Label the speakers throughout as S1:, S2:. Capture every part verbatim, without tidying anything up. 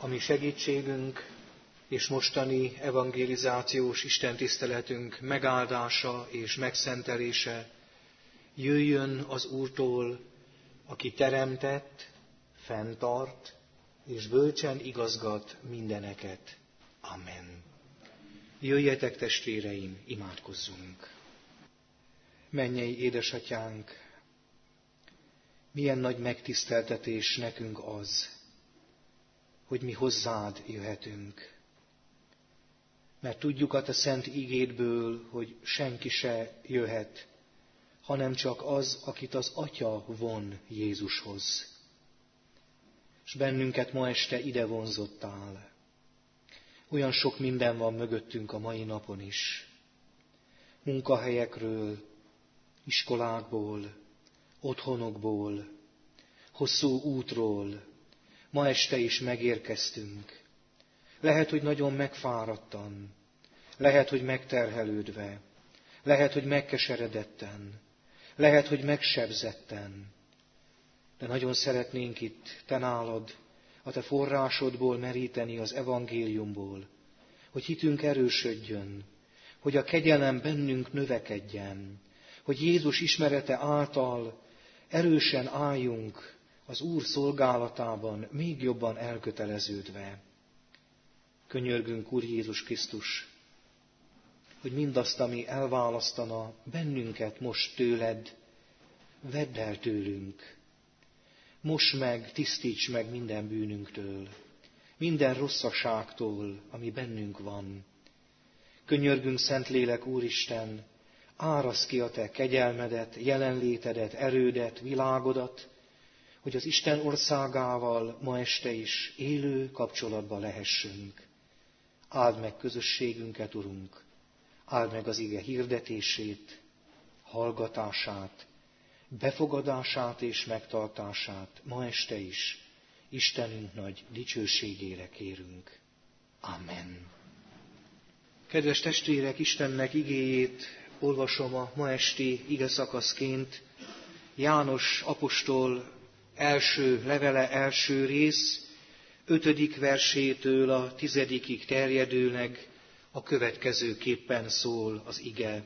S1: a mi segítségünk és mostani evangelizációs istentiszteletünk megáldása és megszentelése jöjjön az Úrtól, aki teremtett, fenntart és bölcsen igazgat mindeneket. Amen. Jöjjetek, testvéreim, imádkozzunk! Mennyei édesatyánk, milyen nagy megtiszteltetés nekünk az, hogy mi hozzád jöhetünk. Mert tudjuk a te szent ígédből, hogy senki se jöhet, hanem csak az, akit az Atya von Jézushoz. És bennünket ma este ide vonzottál. Olyan sok minden van mögöttünk a mai napon is. Munkahelyekről, iskolákból, otthonokból, hosszú útról, ma este is megérkeztünk. Lehet, hogy nagyon megfáradtan, lehet, hogy megterhelődve, lehet, hogy megkeseredetten, lehet, hogy megsebzetten, de nagyon szeretnénk itt te nálad, a te forrásodból meríteni az evangéliumból, hogy hitünk erősödjön, hogy a kegyelem bennünk növekedjen, hogy Jézus ismerete által erősen álljunk az Úr szolgálatában, még jobban elköteleződve. Könyörgünk, Úr Jézus Krisztus, hogy mindazt, ami elválasztana bennünket most tőled, vedd el tőlünk. Moss meg, tisztíts meg minden bűnünktől, minden rosszaságtól, ami bennünk van. Könyörgünk, Szentlélek Úristen, áraszd ki a te kegyelmedet, jelenlétedet, erődet, világodat, hogy az Isten országával ma este is élő kapcsolatban lehessünk. Áld meg közösségünket, Urunk, áld meg az ige hirdetését, hallgatását, befogadását és megtartását ma este is. Istenünk nagy dicsőségére kérünk. Amen. Kedves testvérek, Istennek igéjét olvasom a ma esti igeszakaszként. János apostol első levele, első rész, ötödik versétől a tizedikig terjedőleg a következőképpen szól az ige.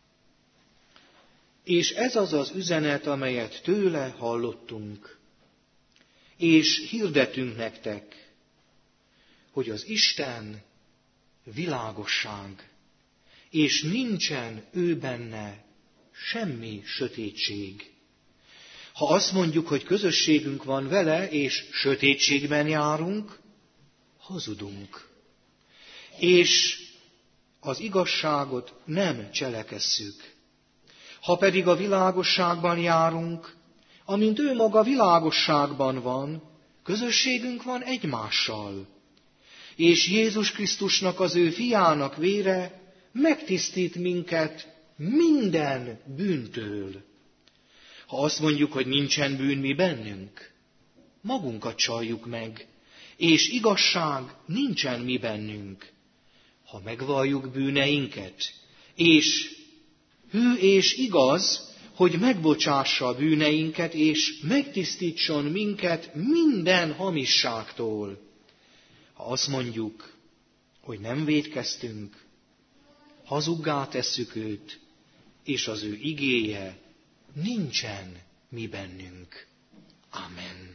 S1: És ez az az üzenet, amelyet tőle hallottunk, és hirdetünk nektek, hogy az Isten világosság, és nincsen ő benne semmi sötétség. Ha azt mondjuk, hogy közösségünk van vele, és sötétségben járunk, hazudunk. És az igazságot nem cselekesszük. Ha pedig a világosságban járunk, amint ő maga világosságban van, közösségünk van egymással. És Jézus Krisztusnak, az ő fiának vére megtisztít minket minden bűntől. Ha azt mondjuk, hogy nincsen bűn mi bennünk, magunkat csaljuk meg, és igazság nincsen mi bennünk. Ha megvalljuk bűneinket, és hű és igaz, hogy megbocsássa a bűneinket, és megtisztítson minket minden hamisságtól. Ha azt mondjuk, hogy nem vétkeztünk, hazuggá tesszük őt, és az ő igéje nincsen mi bennünk. Amen.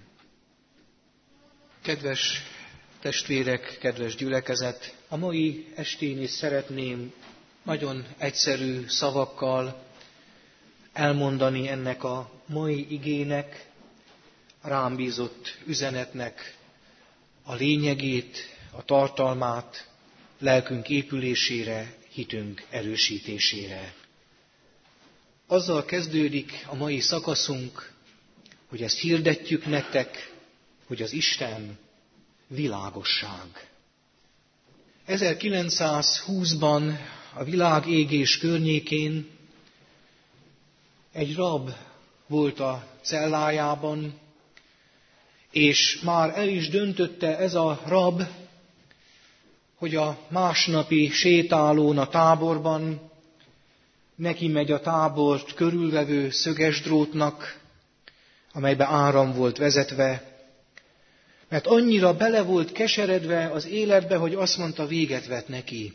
S1: Kedves testvérek, kedves gyülekezet, a mai estén is szeretném nagyon egyszerű szavakkal elmondani ennek a mai igének, rám bízott üzenetnek a lényegét, a tartalmát, lelkünk épülésére, hitünk erősítésére. Azzal kezdődik a mai szakaszunk, hogy ezt hirdetjük nektek, hogy az Isten világosság. ezerkilencszázhúszban a világ égés környékén egy rab volt a cellájában, és már el is döntötte ez a rab, hogy a másnapi sétálón a táborban neki megy a tábort körülvevő szöges drótnak, amelybe áram volt vezetve, Mert annyira bele volt keseredve az életbe, hogy azt mondta, véget vet neki.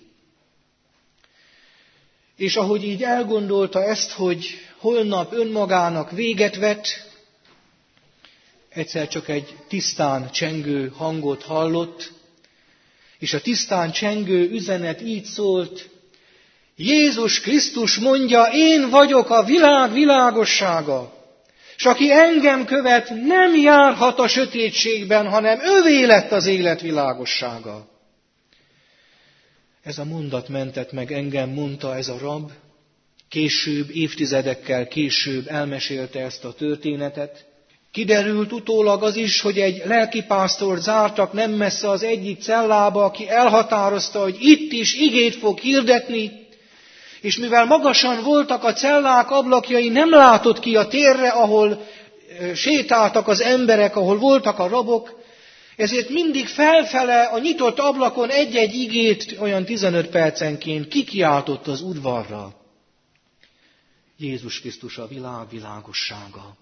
S1: És ahogy így elgondolta ezt, hogy holnap önmagának véget vet, egyszer csak egy tisztán csengő hangot hallott, és a tisztán csengő üzenet így szólt: Jézus Krisztus mondja, én vagyok a világ világossága, és aki engem követ, nem járhat a sötétségben, hanem övé lett az élet világossága. Ez a mondat mentett meg engem, mondta ez a rab. Később, évtizedekkel később elmesélte ezt a történetet. Kiderült utólag az is, hogy egy lelkipásztort zártak nem messze az egyik cellába, aki elhatározta, hogy itt is igét fog hirdetni, és mivel magasan voltak a cellák ablakjai, nem látott ki a térre, ahol sétáltak az emberek, ahol voltak a rabok, ezért mindig felfele a nyitott ablakon egy-egy igét olyan tizenöt percenként kikiáltott az udvarra. Jézus Krisztus a világ világossága.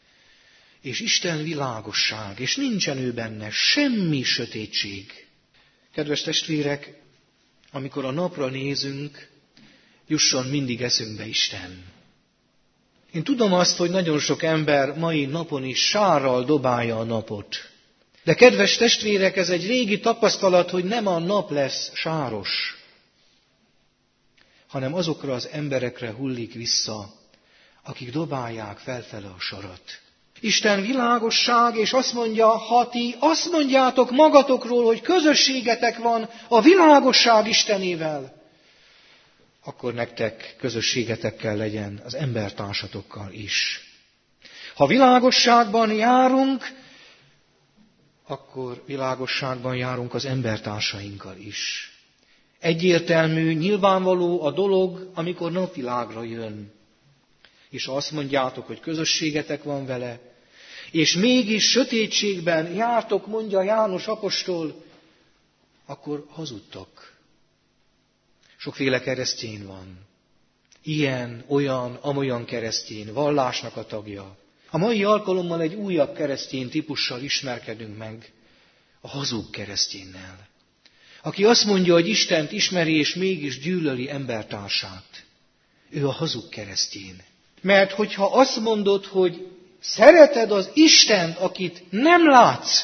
S1: És Isten világosság, és nincsen ő benne semmi sötétség. Kedves testvérek, amikor a napra nézünk, jusson mindig eszünkbe Isten. Én tudom azt, hogy nagyon sok ember mai napon is sárral dobálja a napot. De kedves testvérek, ez egy régi tapasztalat, hogy nem a nap lesz sáros, hanem azokra az emberekre hullik vissza, akik dobálják felfele a sarat. Isten világosság, és azt mondja, ha ti azt mondjátok magatokról, hogy közösségetek van a világosság Istenével, akkor nektek közösségetekkel legyen az embertársatokkal is. Ha világosságban járunk, akkor világosságban járunk az embertársainkkal is. Egyértelmű, nyilvánvaló a dolog, amikor napvilágra jön. És azt mondjátok, hogy közösségetek van vele, és mégis sötétségben jártok, mondja János apostol, akkor hazudtok. Sokféle keresztény van. Ilyen, olyan, amolyan keresztény, vallásnak a tagja. A mai alkalommal egy újabb keresztény típussal ismerkedünk meg, a hazug kereszténynel. Aki azt mondja, hogy Istent ismeri, és mégis gyűlöli embertársát. Ő a hazug keresztény. Mert hogyha azt mondod, hogy szereted az Istent, akit nem látsz,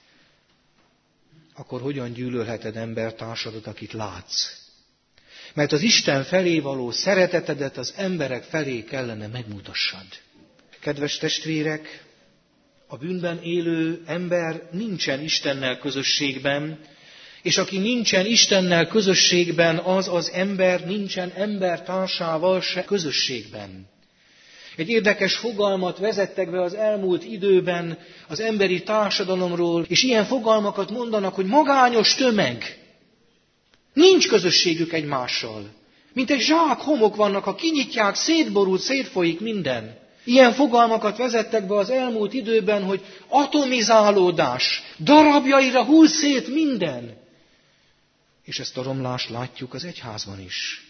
S1: akkor hogyan gyűlölheted embertársadat, akit látsz? Mert az Isten felé való szeretetedet az emberek felé kellene megmutassad. Kedves testvérek, a bűnben élő ember nincsen Istennel közösségben, és aki nincsen Istennel közösségben, az az ember nincsen embertársával se közösségben. Egy érdekes fogalmat vezettek be az elmúlt időben az emberi társadalomról, és ilyen fogalmakat mondanak, hogy magányos tömeg. Nincs közösségük egymással. Mint egy zsák homok vannak, ha kinyitják, szétborult, szétfolyik minden. Ilyen fogalmakat vezettek be az elmúlt időben, hogy atomizálódás, darabjaira hull szét minden. És ezt a romlást látjuk az egyházban is.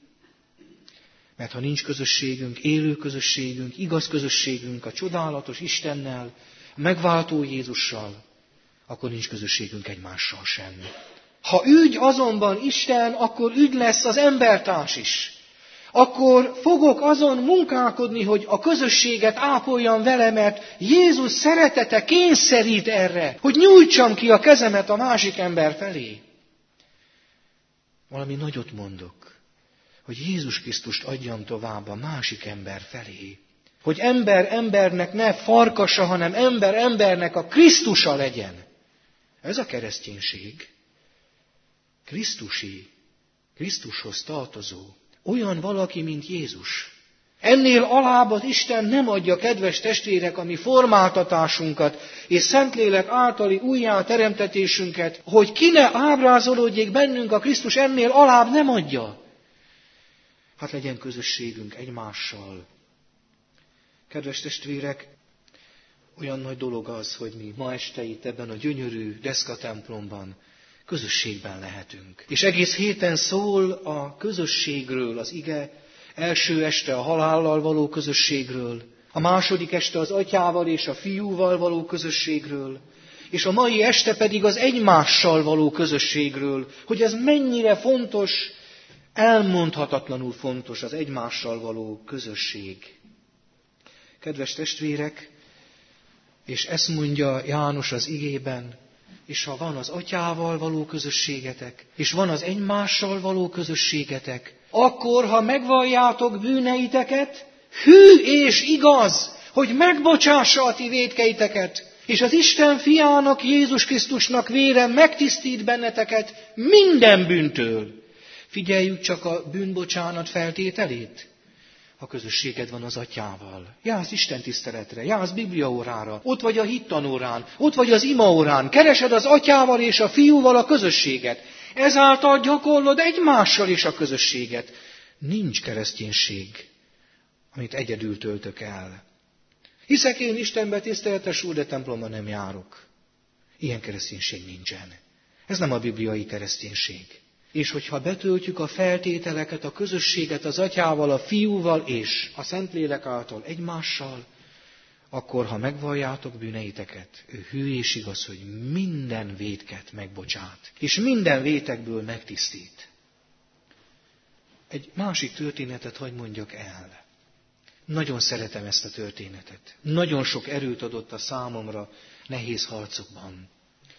S1: Mert ha nincs közösségünk, élő közösségünk, igaz közösségünk a csodálatos Istennel, a megváltó Jézussal, akkor nincs közösségünk egymással sem. Ha ügy azonban Isten, akkor ügy lesz az embertárs is. Akkor fogok azon munkálkodni, hogy a közösséget ápoljam vele, mert Jézus szeretete kényszerít erre, hogy nyújtsam ki a kezemet a másik ember felé. Valami nagyot mondok, hogy Jézus Krisztust adjam tovább a másik ember felé. Hogy ember embernek ne farkasa, hanem ember embernek a Krisztusa legyen. Ez a kereszténység. Krisztusi, Krisztushoz tartozó. Olyan valaki, mint Jézus. Ennél alább az Isten nem adja, kedves testvérek, a mi formáltatásunkat és Szentlélek általi újjáteremtetésünket, hogy ki ne ábrázolódjék bennünk a Krisztus, ennél alább nem adja. Hát legyen közösségünk egymással. Kedves testvérek, olyan nagy dolog az, hogy mi ma este itt ebben a gyönyörű deszkatemplomban közösségben lehetünk. És egész héten szól a közösségről az ige, első este a halállal való közösségről, a második este az atyával és a fiúval való közösségről, és a mai este pedig az egymással való közösségről, hogy ez mennyire fontos, elmondhatatlanul fontos az egymással való közösség. Kedves testvérek, és ezt mondja János az igében, és ha van az atyával való közösségetek, és van az egymással való közösségetek, akkor, ha megvalljátok bűneiteket, hű és igaz, hogy megbocsássa a ti vétkeiteket, és az Isten fiának, Jézus Krisztusnak vére megtisztít benneteket minden bűntől. Figyeljük csak a bűnbocsánat feltételét. Ha közösséged van az atyával, jársz Isten tiszteletre, jársz bibliaórára, ott vagy a hittanórán, ott vagy az imaórán, keresed az atyával és a fiúval a közösséget. Ezáltal gyakorlod egymással is a közösséget. Nincs kereszténység, amit egyedül töltök el. Hiszek én Istenbe, tiszteletes úr, de templomba nem járok. Ilyen kereszténység nincsen. Ez nem a bibliai kereszténység. És hogyha betöltjük a feltételeket, a közösséget az atyával, a fiúval és a Szentlélek által egymással, akkor, ha megvalljátok bűneiteket, ő hű és igaz, hogy minden vétket megbocsát, és minden vétekből megtisztít. Egy másik történetet hadd mondjak el. Nagyon szeretem ezt a történetet. Nagyon sok erőt adott a számomra nehéz harcokban.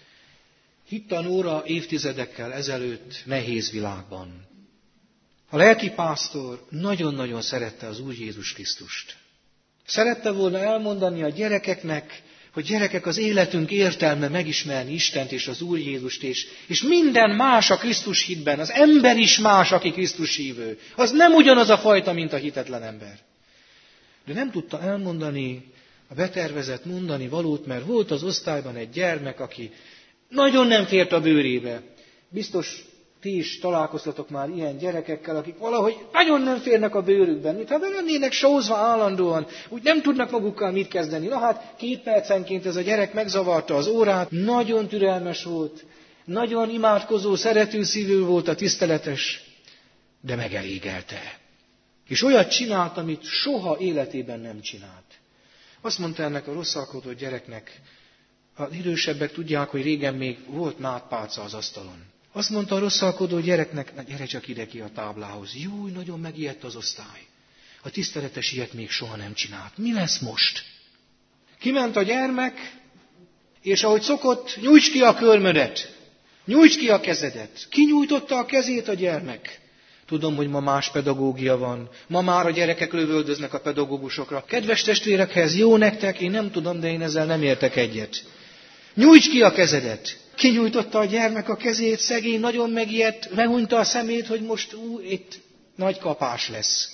S1: Hittanóra évtizedekkel ezelőtt nehéz világban. A lelkipásztor nagyon-nagyon szerette az Úr Jézus Krisztust. Szerette volna elmondani a gyerekeknek, hogy gyerekek, az életünk értelme megismerni Istent és az Úr Jézust, és, és minden más a Krisztus hitben. Az ember is más, aki Krisztus hívő. Az nem ugyanaz a fajta, mint a hitetlen ember. De nem tudta elmondani a betervezett mondani valót, mert volt az osztályban egy gyermek, aki nagyon nem fért a bőrébe. Biztos ti is találkoztatok már ilyen gyerekekkel, akik valahogy nagyon nem férnek a bőrükben, mintha be lennének sózva állandóan, úgy nem tudnak magukkal mit kezdeni. Na hát két percenként ez a gyerek megzavarta az órát, nagyon türelmes volt, nagyon imádkozó, szeretőszívű volt, a tiszteletes, de megelégelte. És olyat csinált, amit soha életében nem csinált. Azt mondta ennek a rosszalkodott gyereknek, az idősebbek tudják, hogy régen még volt nádpálca az asztalon. Azt mondta a rosszalkodó gyereknek, na gyere csak ide ki a táblához. Júj, nagyon megijedt az osztály. A tiszteletes ilyet még soha nem csinált. Mi lesz most? Kiment a gyermek, és ahogy szokott, nyújts ki a körmödet, nyújts ki a kezedet. Kinyújtotta a kezét a gyermek. Tudom, hogy ma más pedagógia van. Ma már a gyerekek lövöldöznek a pedagógusokra. Kedves testvérek, ha ez jó nektek, én nem tudom, de én ezzel nem értek egyet. Nyújts ki a kezedet! Kinyújtotta a gyermek a kezét, szegény nagyon megijedt, meghunyta a szemét, hogy most ú, itt nagy kapás lesz.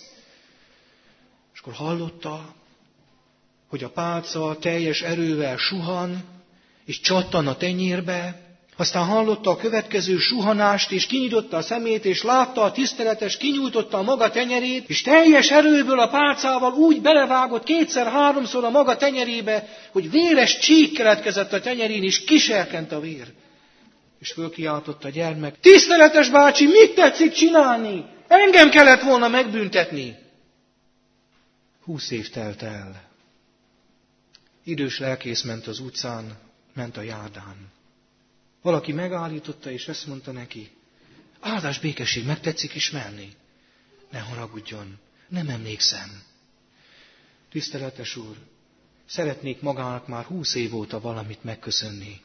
S1: És akkor hallotta, hogy a pálca teljes erővel suhan, és csattan a tenyérbe, aztán hallotta a következő suhanást, és kinyitotta a szemét, és látta a tiszteletes, kinyújtotta a maga tenyerét, és teljes erőből a pálcával úgy belevágott kétszer-háromszor a maga tenyerébe, hogy véres csík keletkezett a tenyerén, és kiserkent a vér. És fölkiáltott a gyermek, tiszteletes bácsi, mit tetszik csinálni? Engem kellett volna megbüntetni. Húsz év telt el. Idős lelkész ment az utcán, ment a járdán. Valaki megállította, és ezt mondta neki, áldás békesség, meg tetszik ismerni? Ne haragudjon, nem emlékszem. Tiszteletes úr, szeretnék magának már húsz év óta valamit megköszönni.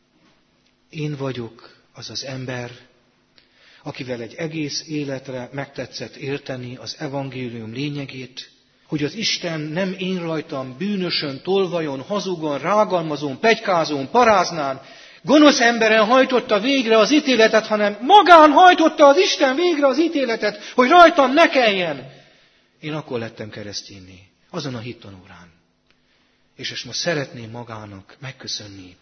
S1: Én vagyok az az ember, akivel egy egész életre megtetszett érteni az evangélium lényegét, hogy az Isten nem én rajtam bűnösön, tolvajon, hazugon, rágalmazón, pegykázón, paráznán, gonosz emberen hajtotta végre az ítéletet, hanem magán hajtotta az Isten végre az ítéletet, hogy rajtam ne kelljen. Én akkor lettem keresztényné, azon a hittanórán. És ezt most szeretném magának megköszönni.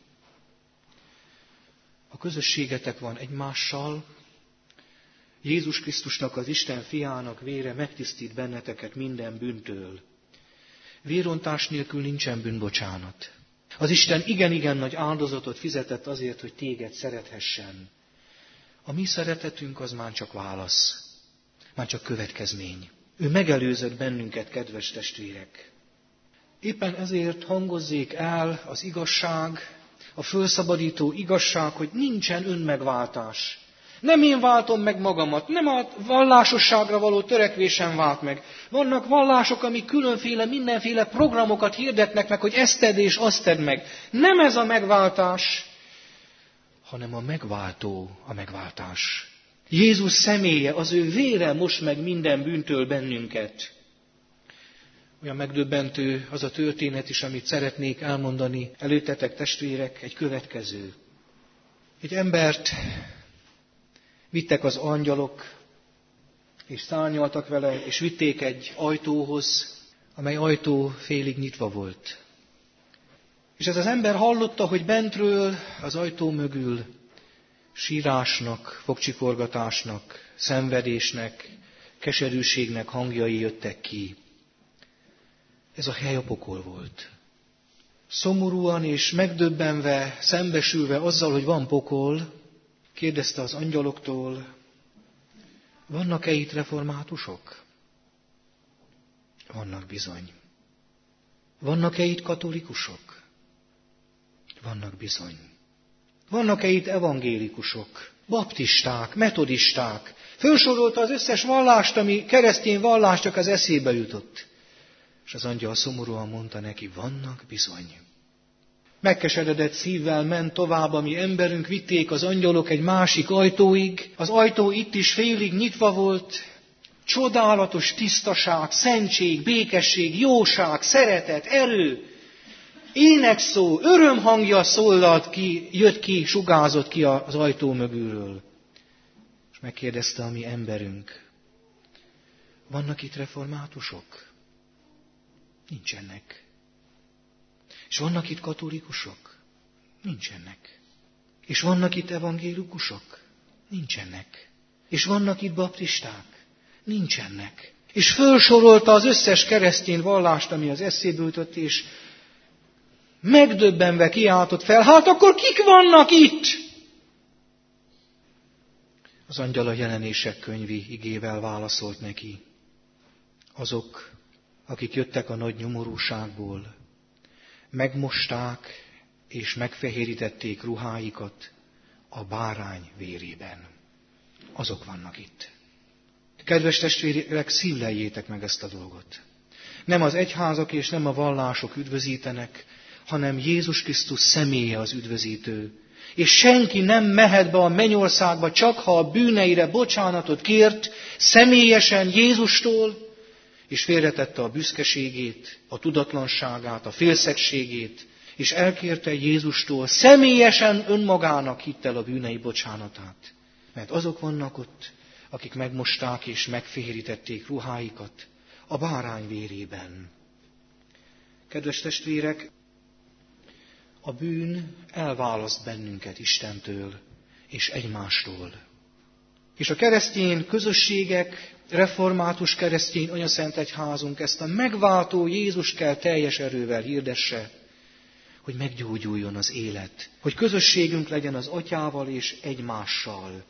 S1: A közösségetek van egymással, Jézus Krisztusnak, az Isten fiának vére megtisztít benneteket minden bűntől. Vérontás nélkül nincsen bűnbocsánat. Az Isten igen-igen nagy áldozatot fizetett azért, hogy téged szerethessen. A mi szeretetünk az már csak válasz, már csak következmény. Ő megelőzött bennünket, kedves testvérek. Éppen ezért hangozzék el az igazság, a fölszabadító igazság, hogy nincsen önmegváltás. Nem én váltom meg magamat, nem a vallásosságra való törekvésem vált meg. Vannak vallások, amik különféle, mindenféle programokat hirdetnek meg, hogy ezt tedd és azt tedd meg. Nem ez a megváltás, hanem a megváltó a megváltás. Jézus személye, az ő vére most meg minden bűntől bennünket. Olyan megdöbbentő az a történet is, amit szeretnék elmondani előttetek, testvérek, egy következő. Egy embert vittek az angyalok, és szárnyaltak vele, és vitték egy ajtóhoz, amely ajtó félig nyitva volt. És ez az ember hallotta, hogy bentről, az ajtó mögül sírásnak, fogcsikorgatásnak, szenvedésnek, keserűségnek hangjai jöttek ki. Ez a hely a pokol volt. Szomorúan és megdöbbenve, szembesülve azzal, hogy van pokol, kérdezte az angyaloktól, vannak-e itt reformátusok? Vannak bizony. Vannak-e itt katolikusok? Vannak bizony. Vannak-e itt evangélikusok, baptisták, metodisták? Fölsorolta az összes vallást, ami keresztény vallás csak az eszébe jutott. És az angyal szomorúan mondta neki, vannak bizony. Megkeseredett szívvel ment tovább, ami emberünk, vitték az angyalok egy másik ajtóig. Az ajtó itt is félig nyitva volt. Csodálatos tisztaság, szentség, békesség, jóság, szeretet, erő. Énekszó, örömhangja szólalt ki, jött ki, sugázott ki az ajtó mögülről. És megkérdezte a mi emberünk, vannak itt reformátusok? Nincsenek. És vannak itt katolikusok? Nincsenek. És vannak itt evangélikusok? Nincsenek. És vannak itt baptisták? Nincsenek. És fölsorolta az összes keresztény vallást, ami az eszébe jutott, és megdöbbenve kiáltott fel, hát akkor kik vannak itt? Az angyal a Jelenések könyvi igével válaszolt neki. Azok, akik jöttek a nagy nyomorúságból, megmosták és megfehérítették ruháikat a bárány vérében. Azok vannak itt. Kedves testvérek, szívleljétek meg ezt a dolgot. Nem az egyházak és nem a vallások üdvözítenek, hanem Jézus Krisztus személye az üdvözítő. És senki nem mehet be a mennyországba, csak ha a bűneire bocsánatot kért, személyesen Jézustól, és félretette a büszkeségét, a tudatlanságát, a félszegségét, és elkérte Jézustól, személyesen önmagának hitt el a bűnei bocsánatát. Mert azok vannak ott, akik megmosták és megfehérítették ruháikat a bárány vérében. Kedves testvérek, a bűn elválaszt bennünket Istentől és egymástól. És a keresztény közösségek, református keresztény anyaszent egyházunk ezt a megváltó Jézust kell teljes erővel hirdesse, hogy meggyógyuljon az élet, hogy közösségünk legyen az Atyával és egymással.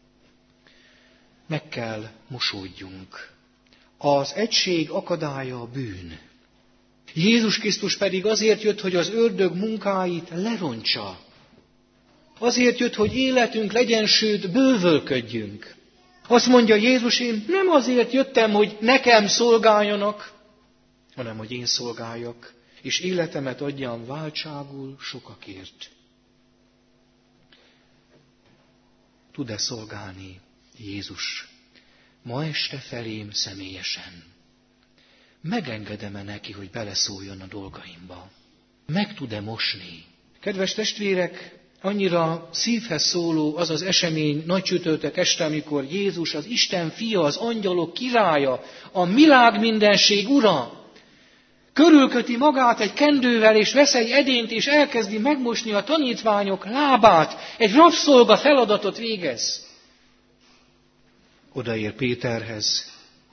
S1: Meg kell mosódjunk. Az egység akadálya a bűn. Jézus Krisztus pedig azért jött, hogy az ördög munkáit lerontsa. Azért jött, hogy életünk legyen, sőt, bővölködjünk. Azt mondja Jézus, én nem azért jöttem, hogy nekem szolgáljanak, hanem hogy én szolgáljak, és életemet adjam váltságul sokakért. Tud-e szolgálni Jézus ma este felém személyesen? Megengedem-e neki, hogy beleszóljon a dolgaimba? Meg tud-e mosni? Kedves testvérek, annyira szívhez szóló az az esemény nagycsütörtök este, amikor Jézus, az Isten fia, az angyalok királya, a világ mindenség ura, körülköti magát egy kendővel, és vesz egy edényt, és elkezdi megmosni a tanítványok lábát, egy rabszolga feladatot végez. Odaér Péterhez,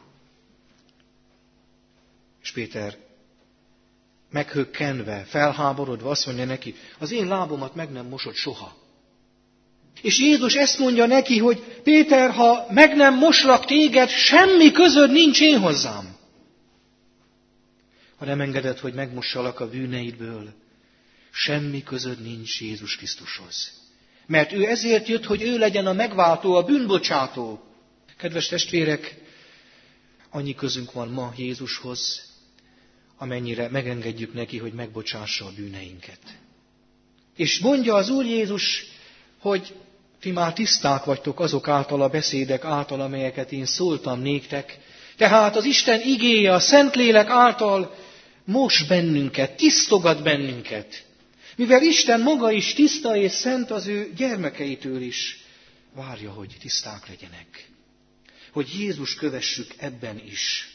S1: és Péter meghökkenve, felháborodva azt mondja neki, az én lábomat meg nem mosod soha. És Jézus ezt mondja neki, hogy Péter, ha meg nem moslak téged, semmi közöd nincs én hozzám. Ha nem engeded, hogy megmossalak a bűneidből, semmi közöd nincs Jézus Krisztushoz. Mert ő ezért jött, hogy ő legyen a megváltó, a bűnbocsátó. Kedves testvérek, annyi közünk van ma Jézushoz, amennyire megengedjük neki, hogy megbocsássa a bűneinket. És mondja az Úr Jézus, hogy ti már tiszták vagytok azok által a beszédek által, amelyeket én szóltam néktek. Tehát az Isten igéje, a Szentlélek által mos bennünket, tisztogat bennünket. Mivel Isten maga is tiszta és szent, az ő gyermekeitől is várja, hogy tiszták legyenek. Hogy Jézus kövessük ebben is.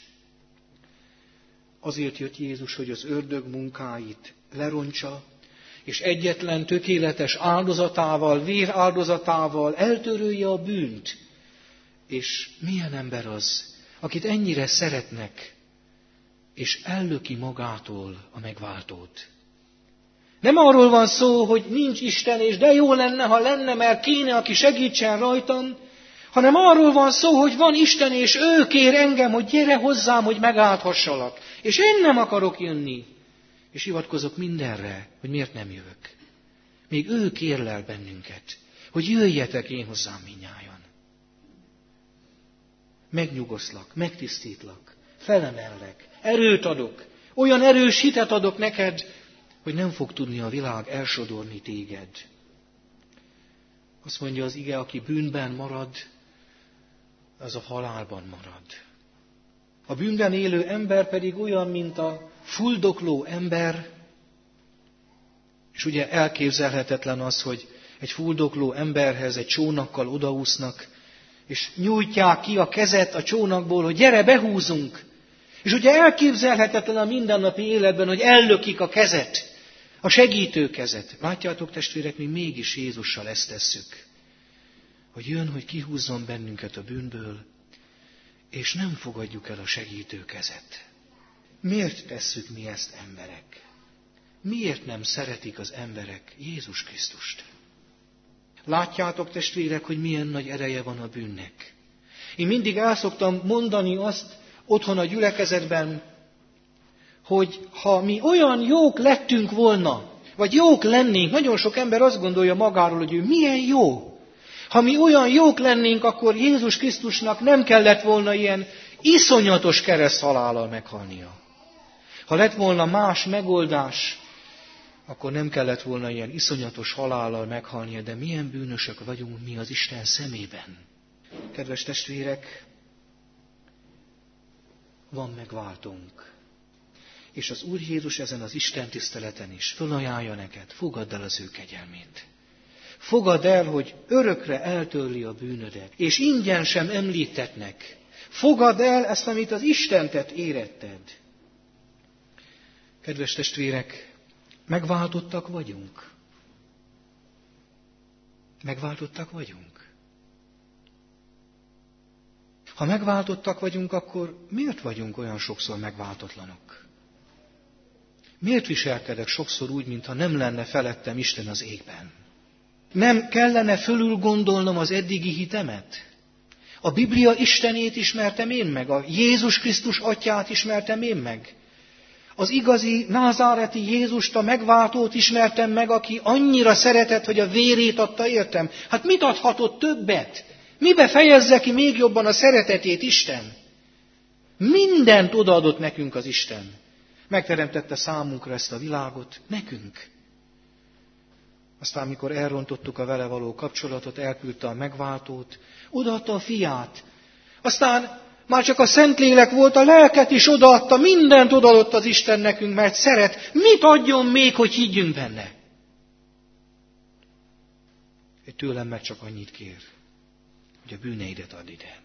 S1: Azért jött Jézus, hogy az ördög munkáit lerontsa, és egyetlen tökéletes áldozatával, véráldozatával eltörölje a bűnt. És milyen ember az, akit ennyire szeretnek, és ellöki magától a megváltót. Nem arról van szó, hogy nincs Isten, és de jó lenne, ha lenne, mert kéne, aki segítsen rajtam, hanem arról van szó, hogy van Isten, és ő kér engem, hogy gyere hozzám, hogy megálthassalak. És én nem akarok jönni. És hivatkozok mindenre, hogy miért nem jövök. Még ő kérlel bennünket, hogy jöjjetek én hozzám mindnyájan. Megnyugoszlak, megtisztítlak, felemellek, erőt adok, olyan erős hitet adok neked, hogy nem fog tudni a világ elsodorni téged. Azt mondja az ige, aki bűnben marad, az a halálban marad. A bűnben élő ember pedig olyan, mint a fuldokló ember, és ugye elképzelhetetlen az, hogy egy fuldokló emberhez egy csónakkal odaúsznak, és nyújtják ki a kezet a csónakból, hogy gyere, behúzunk. És ugye elképzelhetetlen a mindennapi életben, hogy ellökik a kezet, a segítő kezet. Látjátok, testvérek, mi mégis Jézussal ezt tesszük. Hogy jön, hogy kihúzzon bennünket a bűnből, és nem fogadjuk el a segítő kezet. Miért tesszük mi ezt, emberek? Miért nem szeretik az emberek Jézus Krisztust? Látjátok, testvérek, hogy milyen nagy ereje van a bűnnek. Én mindig el szoktam mondani azt otthon a gyülekezetben, hogy ha mi olyan jók lettünk volna, vagy jók lennénk, nagyon sok ember azt gondolja magáról, hogy ő milyen jó. Ha mi olyan jók lennénk, akkor Jézus Krisztusnak nem kellett volna ilyen iszonyatos kereszthalállal meghalnia. Ha lett volna más megoldás, akkor nem kellett volna ilyen iszonyatos halállal meghalnia, de milyen bűnösök vagyunk mi az Isten szemében. Kedves testvérek, van megváltónk. És az Úr Jézus ezen az Isten tiszteleten is fölajánlja neked, fogadd el az ő kegyelmét. Fogadd el, hogy örökre eltörli a bűnödet, és ingyen sem említetnek. Fogadd el ezt, amit az Isten tett éretted. Kedves testvérek, megváltottak vagyunk. Megváltottak vagyunk. Ha megváltottak vagyunk, akkor miért vagyunk olyan sokszor megváltatlanok? Miért viselkedek sokszor úgy, mintha nem lenne felettem Isten az égben? Nem kellene fölül gondolnom az eddigi hitemet? A Biblia Istenét ismertem én meg, a Jézus Krisztus atyát ismertem én meg. Az igazi názáreti Jézust, a megváltót ismertem meg, aki annyira szeretett, hogy a vérét adta értem. Hát mit adhatott többet? Mibe fejezze ki még jobban a szeretetét Isten? Mindent odaadott nekünk az Isten. Megteremtette számunkra ezt a világot, nekünk. Aztán, amikor elrontottuk a vele való kapcsolatot, elküldte a megváltót, odaadta a fiát. Aztán már csak a Szentlélek volt, a lelket is odaadta, mindent odaadott az Isten nekünk, mert szeret. Mit adjon még, hogy higgyünk benne? Egy tőlem meg csak annyit kér, hogy a bűneidet add ide.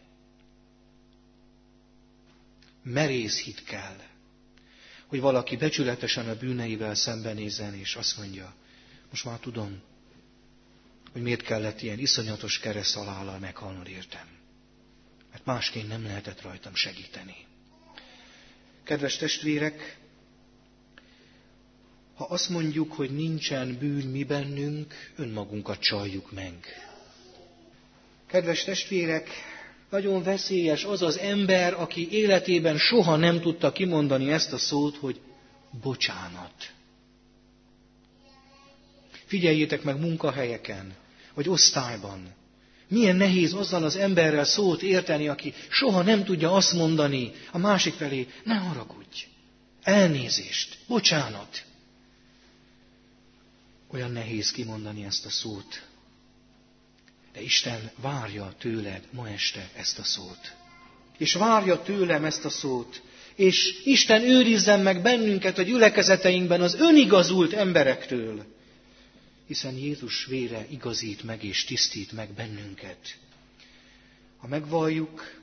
S1: Merész hit kell, hogy valaki becsületesen a bűneivel szembenézzen, és azt mondja, most már tudom, hogy miért kellett ilyen iszonyatos kereszthalállal meghalnod értem. Mert másként nem lehetett rajtam segíteni. Kedves testvérek, ha azt mondjuk, hogy nincsen bűn mi bennünk, önmagunkat csaljuk meg. Kedves testvérek, nagyon veszélyes az az ember, aki életében soha nem tudta kimondani ezt a szót, hogy bocsánat. Figyeljétek meg munkahelyeken, vagy osztályban. Milyen nehéz azzal az emberrel szót érteni, aki soha nem tudja azt mondani a másik felé, ne haragudj, elnézést, bocsánat. Olyan nehéz kimondani ezt a szót. De Isten várja tőled ma este ezt a szót. És várja tőlem ezt a szót. És Isten őrizzen meg bennünket a gyülekezeteinkben az önigazult emberektől. Hiszen Jézus vére igazít meg és tisztít meg bennünket. Ha megvalljuk,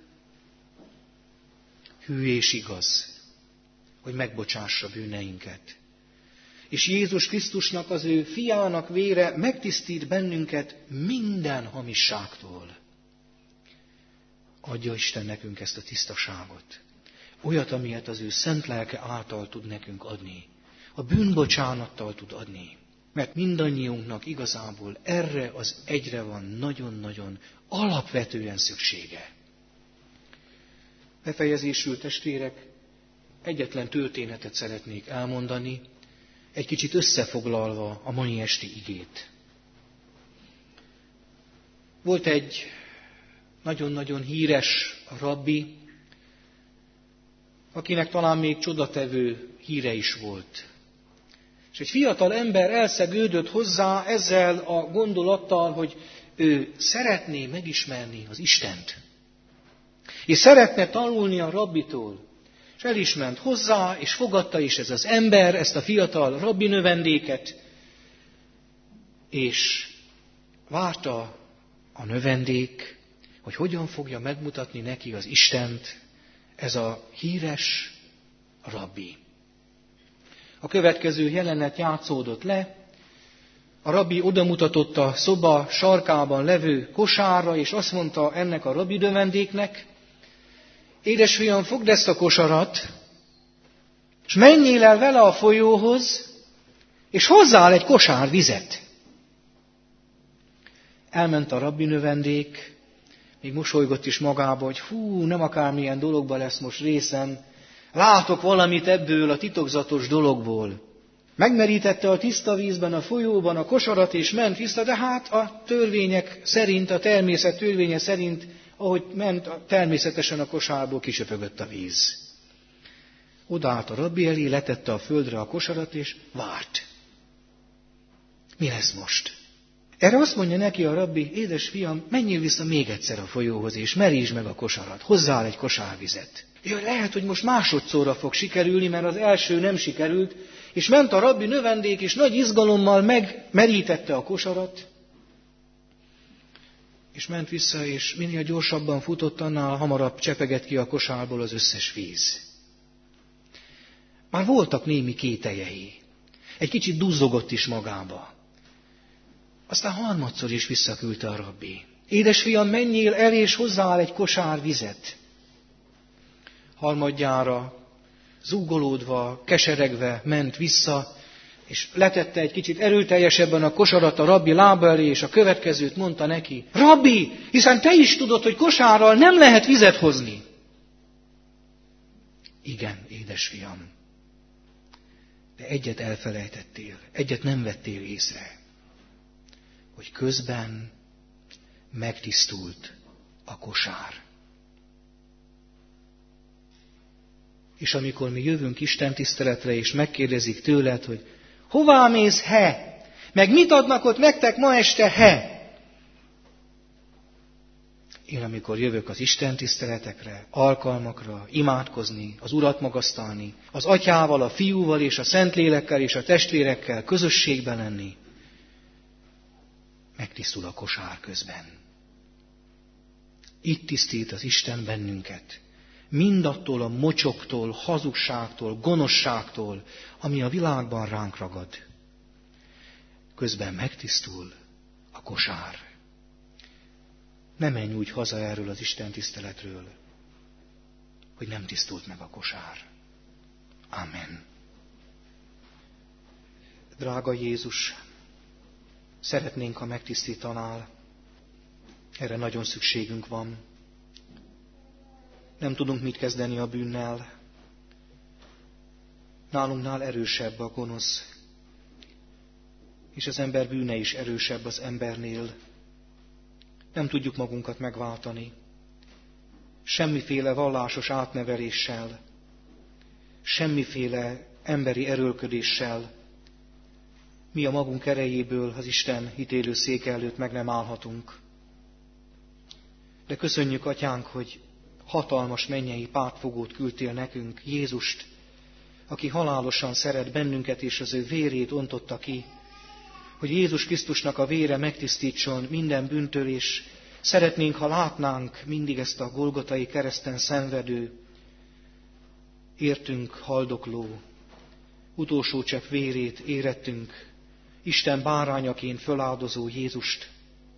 S1: hű és igaz, hogy megbocsássa bűneinket. És Jézus Krisztusnak, az ő fiának vére megtisztít bennünket minden hamisságtól. Adja Isten nekünk ezt a tisztaságot. Olyat, amilyet az ő szent lelke által tud nekünk adni. A bűnbocsánattal tud adni. Mert mindannyiunknak igazából erre az egyre van nagyon-nagyon alapvetően szüksége. Befejezésül, testvérek, egyetlen történetet szeretnék elmondani, egy kicsit összefoglalva a mai esti igét. Volt egy nagyon-nagyon híres rabbi, akinek talán még csodatevő híre is volt. És egy fiatal ember elszegődött hozzá ezzel a gondolattal, hogy ő szeretné megismerni az Istent. És szeretne tanulni a rabbitól. És el is ment hozzá, és fogadta is ez az ember, ezt a fiatal rabbi növendéket, és várta a növendék, hogy hogyan fogja megmutatni neki az Istent ez a híres rabbi. A következő jelenet játszódott le, a rabbi odamutatott a szoba sarkában levő kosárra, és azt mondta ennek a rabbi növendéknek, édesfiam, fogd ezt a kosarat, és menjél el vele a folyóhoz, és hozzál egy kosár vizet. Elment a rabbi növendék, még mosolygott is magába, hogy hú, nem akármilyen dologba lesz most részem, látok valamit ebből a titokzatos dologból. Megmerítette a tiszta vízben, a folyóban a kosarat, és ment vissza, de hát a törvények szerint, a természet törvénye szerint, ahogy ment, természetesen a kosárból kisöpögött a víz. Odaállt a rabbi elé, letette a földre a kosarat, és várt. Mi lesz most? Erre azt mondja neki a rabbi, édes fiam, menjél vissza még egyszer a folyóhoz, és merítsd meg a kosarat, hozzál egy kosárvizet. Ja, lehet, hogy most másodszorra fog sikerülni, mert az első nem sikerült, és ment a rabbi növendék, és nagy izgalommal megmerítette a kosarat, és ment vissza, és minél gyorsabban futott, annál hamarabb csepegett ki a kosárból az összes víz. Már voltak némi kételjei. Egy kicsit duzzogott is magába. Aztán harmadszor is visszaküldte a rabbi. Édesfiam, menjél el, és hozzál egy kosár vizet. Harmadjára, zúgolódva, keseregve ment vissza, és letette egy kicsit erőteljesebben a kosarat a rabbi lába elé, és a következőt mondta neki. Rabbi, hiszen te is tudod, hogy kosárral nem lehet vizet hozni. Igen, édesfiam. De egyet elfelejtettél, egyet nem vettél észre, hogy közben megtisztult a kosár. És amikor mi jövünk Isten tiszteletre, és megkérdezik tőled, hogy hová mész, he? Meg mit adnak ott nektek ma este, he? Én amikor jövök az Isten tiszteletekre, alkalmakra, imádkozni, az Urat magasztalni, az Atyával, a Fiúval és a Szentlélekkel és a testvérekkel közösségben lenni, megtisztul a kosár közben. Itt tisztít az Isten bennünket. Mindattól a mocsoktól, hazugságtól, gonoszságtól, ami a világban ránk ragad. Közben megtisztul a kosár. Ne menj úgy haza erről az Isten tiszteletről, hogy nem tisztult meg a kosár. Amen. Drága Jézus, szeretnénk, ha megtisztítanál. Erre nagyon szükségünk van. Nem tudunk mit kezdeni a bűnnel. Nálunknál erősebb a gonosz. és az ember bűne is erősebb az embernél. Nem tudjuk magunkat megváltani. Semmiféle vallásos átneveléssel, semmiféle emberi erőlködéssel mi a magunk erejéből az Isten ítélő széke előtt meg nem állhatunk. De köszönjük, Atyánk, hogy hatalmas mennyei pártfogót küldtél nekünk, Jézust, aki halálosan szeret bennünket, és az ő vérét ontotta ki, hogy Jézus Krisztusnak a vére megtisztítson minden bűntől, és szeretnénk, ha látnánk mindig ezt a golgotai kereszten szenvedő, értünk haldokló, utolsó csepp vérét érettünk, Isten bárányaként föláldozó Jézust,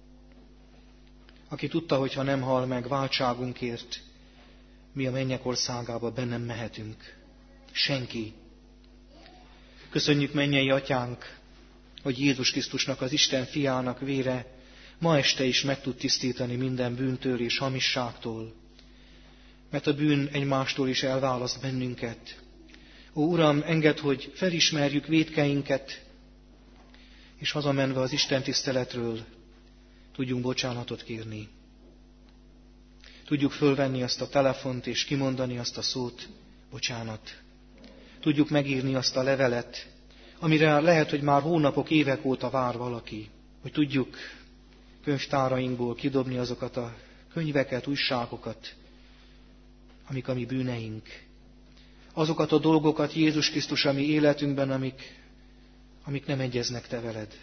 S1: aki tudta, hogy ha nem hal meg váltságunkért, mi a mennyek országába bennem mehetünk. Senki. Köszönjük, mennyei Atyánk, hogy Jézus Krisztusnak, az Isten fiának vére ma este is meg tud tisztítani minden bűntől és hamisságtól, mert a bűn egymástól is elválaszt bennünket. Ó, Uram, engedd, hogy felismerjük vétkeinket, és hazamenve az Isten tiszteletről tudjunk bocsánatot kérni. Tudjuk fölvenni azt a telefont és kimondani azt a szót, bocsánat. Tudjuk megírni azt a levelet, amire lehet, hogy már hónapok, évek óta vár valaki, hogy tudjuk könyvtárainkból kidobni azokat a könyveket, újságokat, amik a mi bűneink. Azokat a dolgokat, Jézus Krisztus, a mi életünkben, amik, amik nem egyeznek te veled.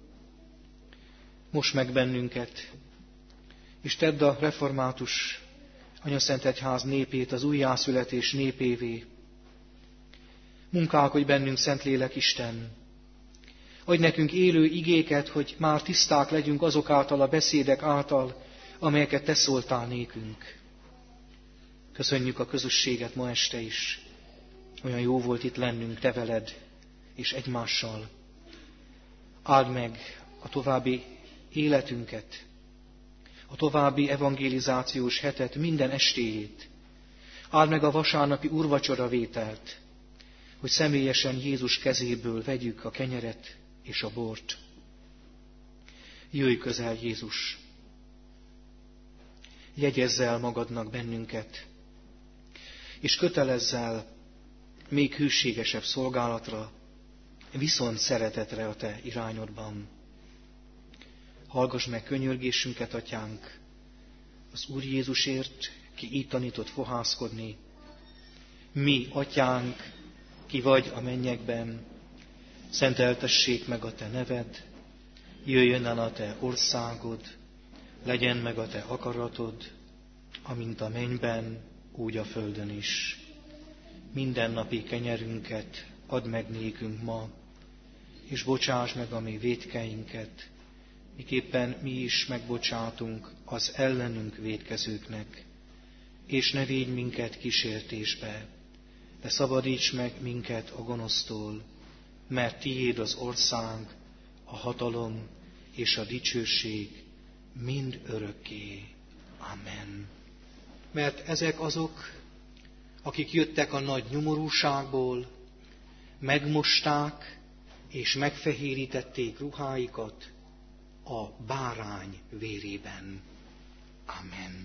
S1: Mosd meg bennünket, és tedd a református Anyaszent Egyház népét az újjászületés népévé. Munkálkodj bennünk, Szentlélek Isten. Adj nekünk élő igéket, hogy már tiszták legyünk azok által, a beszédek által, amelyeket te szóltál nékünk. Köszönjük a közösséget ma este is. Olyan jó volt itt lennünk te veled és egymással. Áld meg a további életünket, a további evangelizációs hetet, minden estéjét. Áld meg a vasárnapi úrvacsora vételt, hogy személyesen Jézus kezéből vegyük a kenyeret és a bort. Jöjj közel, Jézus! Jegyezz el magadnak bennünket, és kötelezz el még hűségesebb szolgálatra, viszont szeretetre a te irányodban. Hallgass meg könyörgésünket, Atyánk, az Úr Jézusért, ki így tanított fohászkodni. Mi, Atyánk, ki vagy a mennyekben, szenteltessék meg a te neved, jöjjön el a te országod, legyen meg a te akaratod, amint a mennyben, úgy a földön is. Mindennapi kenyerünket add meg nékünk ma, és bocsáss meg a mi vétkeinket, miképpen mi is megbocsátunk az ellenünk vétkezőknek, és ne védj minket kísértésbe, de szabadíts meg minket a gonosztól, mert tiéd az ország, a hatalom és a dicsőség mind örökké. Amen. Mert ezek azok, akik jöttek a nagy nyomorúságból, megmosták és megfehérítették ruháikat a bárány vérében. Amen.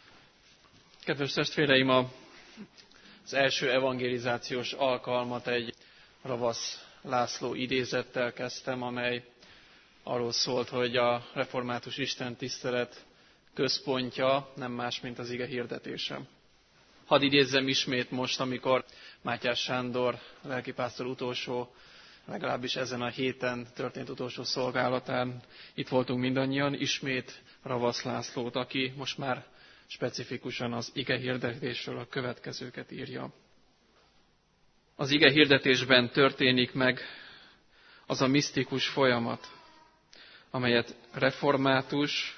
S2: Kedves testvéreim, az első evangelizációs alkalmat egy Ravasz László idézettel kezdtem, amely arról szólt, hogy a református istentisztelet központja nem más, mint az ige hirdetése. Hadd idézzem ismét most, amikor Mátyás Sándor lelkipásztor utolsó, legalábbis ezen a héten történt utolsó szolgálatán itt voltunk mindannyian, ismét Ravasz Lászlót, aki most már specifikusan az ige hirdetésről a következőket írja. Az ige hirdetésben történik meg az a misztikus folyamat, amelyet református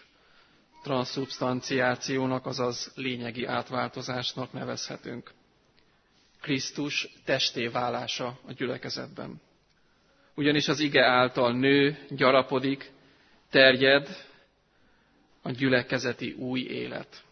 S2: transzszubstanciációnak, azaz lényegi átváltozásnak nevezhetünk. Krisztus testé válása a gyülekezetben. Ugyanis az ige által nő, gyarapodik, terjed a gyülekezeti új élet.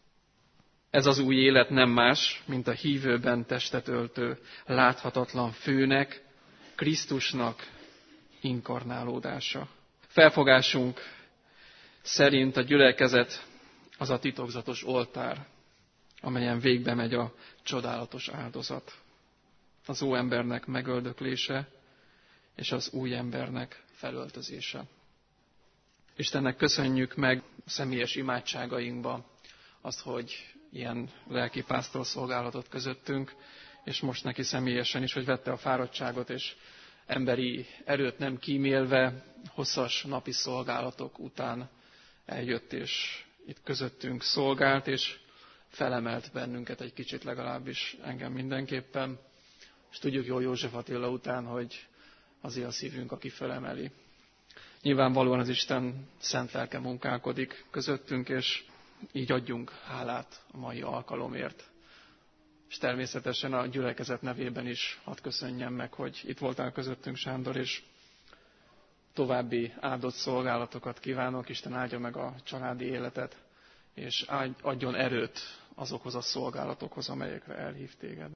S2: Ez az új élet nem más, mint a hívőben testet öltő, láthatatlan főnek, Krisztusnak inkarnálódása. Felfogásunk szerint a gyülekezet az a titokzatos oltár, amelyen végbe megy a csodálatos áldozat. Az óembernek megöldöklése és az új embernek felöltözése. Istennek köszönjük meg a személyes imádságainkba azt, hogy ilyen lelki pásztorszolgálatot közöttünk, és most neki személyesen is, hogy vette a fáradtságot, és emberi erőt nem kímélve, hosszas napi szolgálatok után eljött, és itt közöttünk szolgált, és felemelt bennünket egy kicsit, legalábbis engem mindenképpen. És tudjuk jól József Attila után, hogy azért a szívünk, aki felemeli. Nyilvánvalóan az Isten szent lelke munkálkodik közöttünk, és így adjunk hálát a mai alkalomért. És természetesen a gyülekezet nevében is hadd köszönjem meg, hogy itt voltál közöttünk, Sándor, és további áldott szolgálatokat kívánok. Isten áldja meg a családi életet, és adjon erőt azokhoz a szolgálatokhoz, amelyekre elhív téged.